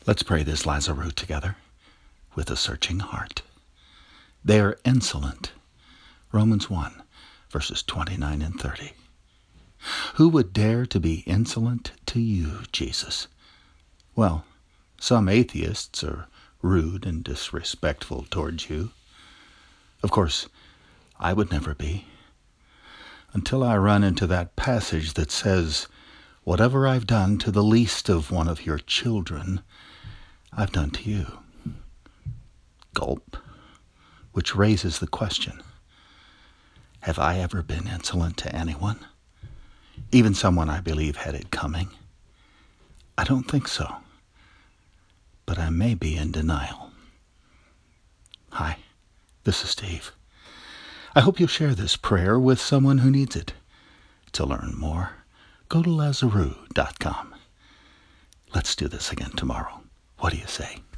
Let's pray this Lazarus together with a searching heart. They are insolent. Romans 1, verses 29 and 30. Who would dare to be insolent to you, Jesus? Well, some atheists are rude and disrespectful towards you. Of course, I would never be. Until I run into that passage that says, "Whatever I've done to the least of one of your children, I've done to you." Gulp. Which raises the question, have I ever been insolent to anyone? Even someone I believe had it coming? I don't think so. But I may be in denial. Hi, this is Steve. I hope you'll share this prayer with someone who needs it. To learn more, go to Lazarus.com. Let's do this again tomorrow. What do you say?